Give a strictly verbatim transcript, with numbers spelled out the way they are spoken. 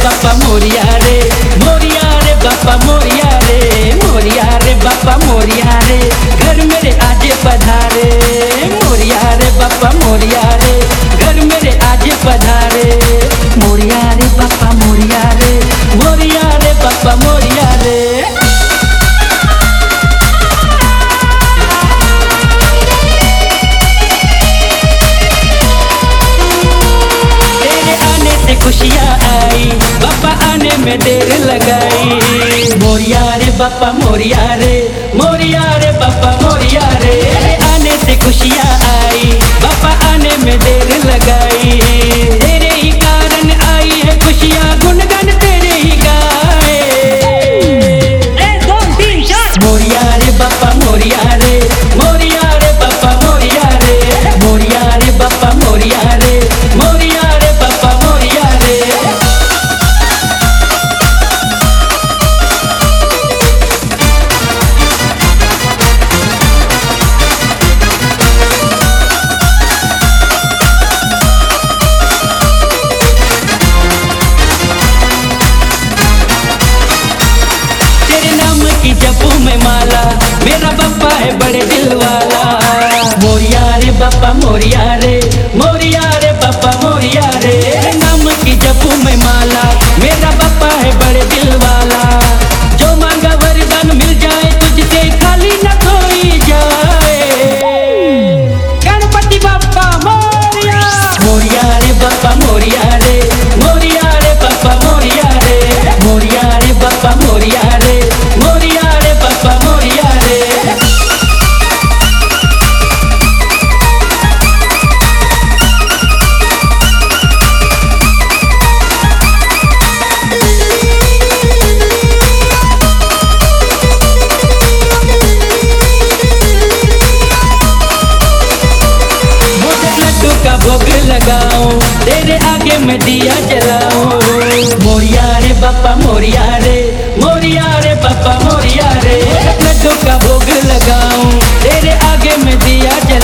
बापा मोरिया रे, मोरिया रे बापा मोरिया रे, मोरिया रे बापा मोरिया रे, घर मेरे आज पधारे। मोरिया रे बापा मोरिया रे, घर मेरे आज पधारे। मोरिया रे बापा मोरिया रे, मोरिया रे बापा मोरिया रे। खुशियाँ आई बापा आने में देर लगाई। मोरिया रे बापा मोरिया रे, मोरिया रे बापा मोरिया रे, आने से खुशियाँ आई बापा आने में देर लगाई। तेरे ही कारण आई है खुशियाँ, गुनगान तेरे ही गाए। मोरिया रे बापा मोरिया रे, मोरिया रे बापा मोरिया रे, मोरिया रे बापा मोरिया रे, मोरिया रे बापा मोरिया रे। तेरे नाम की जपू में माला, मेरा बापा है बड़े दिल वाला। मोरिया रे बापा मोरिया रे, मोरिया रे बापा मोरिया रे, नाम की जपू में माला, मेरा बापा है बड़े दिल वाला। जो मांगा वरदान मिल जाए तुझसे, खाली न कोई जाए। गणपति बापा मोरिया, मोरिया रे बापा मोरिया रे, मोरिया रे बापा मोरिया रे, मोरिया रे बापा मोरिया रे, मोरिया रे बापा मोरिया रे। लड्डू का भोग लगाऊं, तेरे आगे मैं दिया जलाऊं। मोरिया रे बापा मोरिया रे, मोरिया रे बापा मोरिया रे, लड्डू का भोग लगाऊं, तेरे आगे मैं दिया जलाऊं।